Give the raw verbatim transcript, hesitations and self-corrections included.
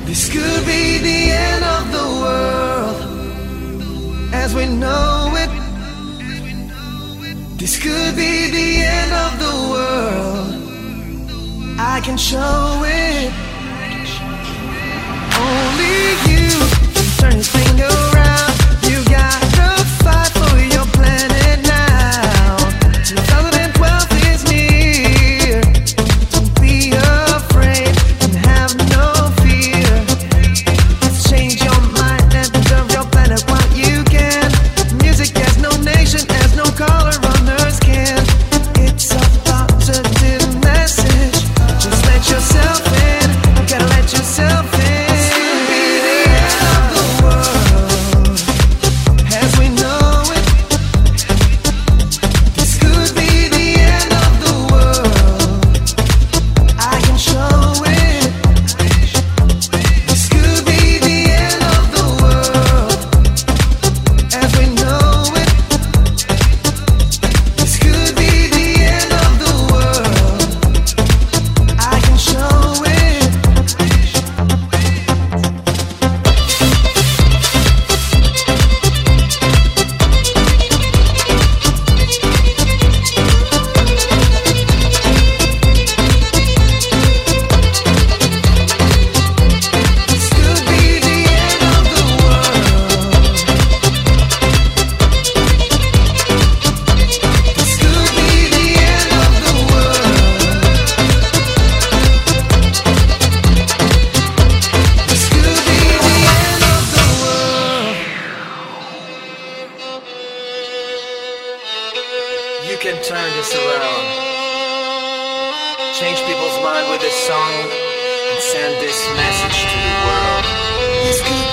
This could be the end of the world as we know it. This could be the end of the world. I can show it. Only you can turn this thing around. You gotta fight for your planet now. twenty twelve is near. Don't be afraid and have no fear. Let's change your mind and preserve your planet while you can. Music has no nation, has no color, runners can. It's a positive message. Just let yourself in. You gotta let yourself in. You can turn this around. Change people's mind with this song and send this message to the world.